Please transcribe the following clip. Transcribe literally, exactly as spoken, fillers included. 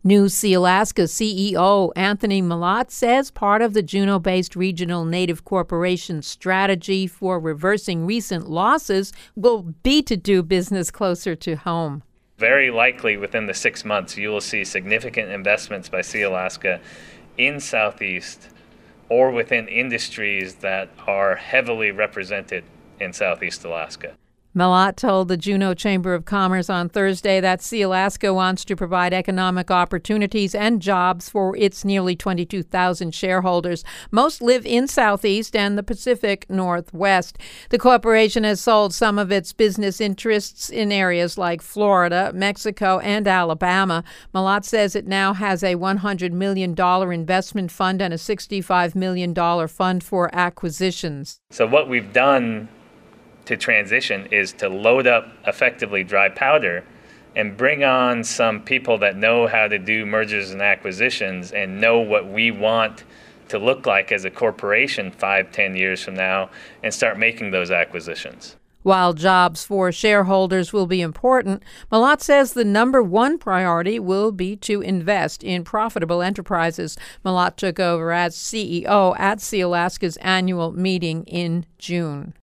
New Sealaska C E O Anthony Malott says part of the Juneau-based Regional Native Corporation's strategy for reversing recent losses will be to do business closer to home. Very likely within the six months, you will see significant investments by Sealaska in Southeast or within industries that are heavily represented in Southeast Alaska. Malott told the Juneau Chamber of Commerce on Thursday that Sealaska wants to provide economic opportunities and jobs for its nearly twenty-two thousand shareholders. Most live in Southeast and the Pacific Northwest. The corporation has sold some of its business interests in areas like Florida, Mexico, and Alabama. Malott says it now has a one hundred million dollars investment fund and a sixty-five million dollars fund for acquisitions. So what we've done to transition is to load up effectively dry powder and bring on some people that know how to do mergers and acquisitions and know what we want to look like as a corporation five, ten years from now and start making those acquisitions. While jobs for shareholders will be important, Malott says the number one priority will be to invest in profitable enterprises. Malott took over as C E O at Sealaska's annual meeting in June.